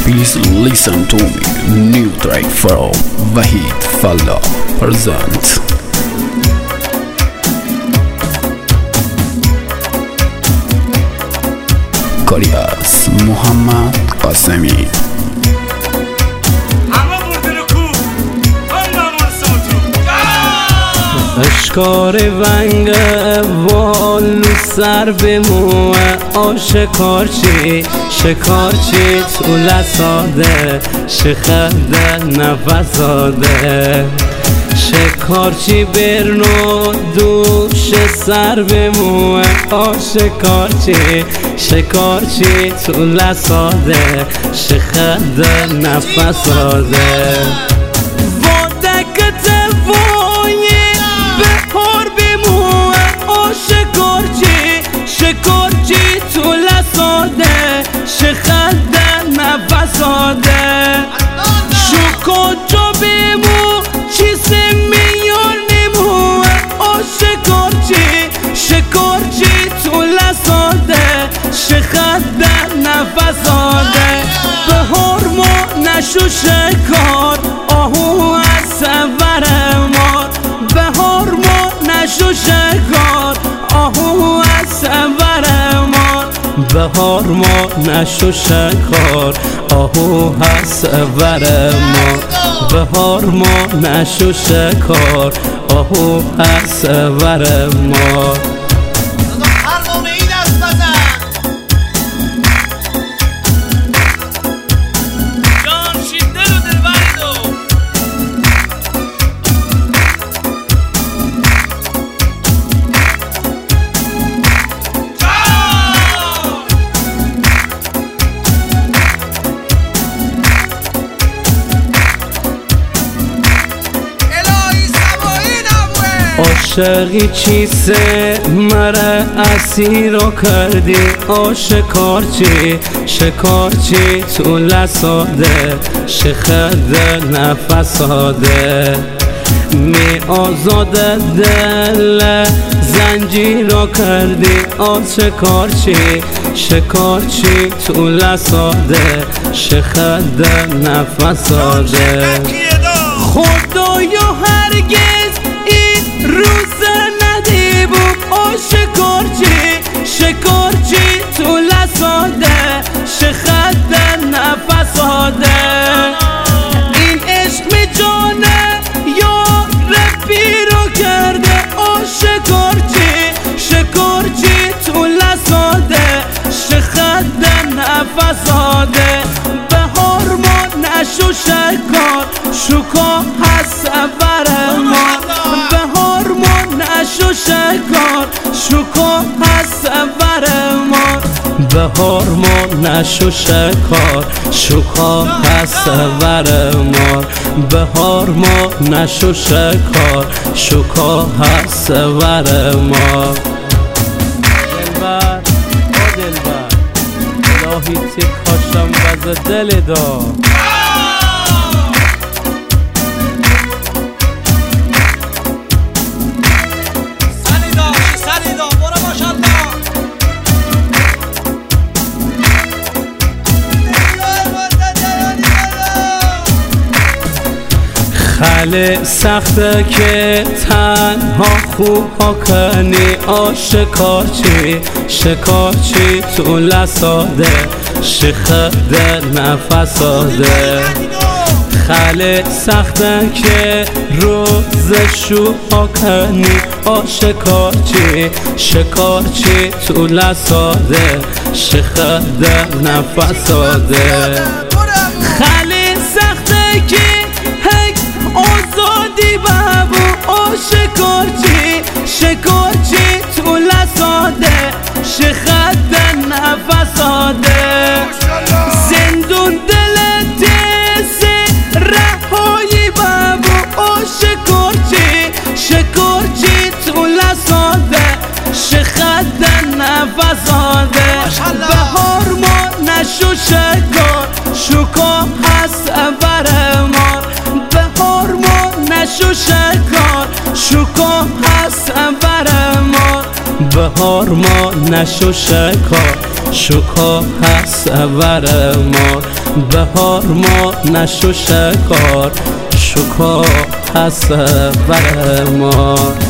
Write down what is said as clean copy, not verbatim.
Please listen to me. New track from Wahid Falla presents. کاریاس محمد قاسمی. اشکار ونگ والو سر به موه آشکارچی شکارچی تو لساده شخده نفساده شکارچی برنو دوش سر به موه آشکارچی شکارچی تو لساده شخده نفساده شکارچی تو لساده شخده نفساده شکارچا بیمو چیز میان نمو شکارچی تو لساده شخده نفساده به هرمو نشو شکار آهو از سور مار به هرمو نشو شکار آهو از سور مار بهار ما نشو شکار آهو از سور مار بهار ما نشو شکار آهو از سور مار عاشقی چیسه مره اسیر رو کردی شکارچی شکارچی تو لساده شخده نفساده می آزاده دل زنجیر رو کردی شکارچی شکارچی تو لساده شخده نفساده خدایا هرگز روز ندیبو شکارچی تو لساده شخده نفساده این عشق می جانه یا ربی رو کرده شکارچی تو لساده شخده نفساده بهار ما نشو شکار شکا هست سور ما بهار ما نشو شکار شکا هست سور ما بهار ما نشو شکار شکا هست سور ما بهار ما نشو شکار شکا هست سور ما دلبر دلبر الهی تکاشم بز دل دا خیلی سخته که تنها خوب ها کنی شکارچی تو لساده شخده نفساده خیلی سخته که روز شو ها کنی شکارچی تو لساده شخده نفساده خیلی سخته که آزادی بابو شکارچی تو لساده شخده نفساده زندون دل تیز رهایی بابو شکارچی تو لساده شخده نفساده بهار ما نشو شکار شکا هست سور مار بهار ما نشو شکار شکا هست سور مار بهار ما نشو شکار شکا هست سور مار بهار ما نشو شکار شکار هست بر ما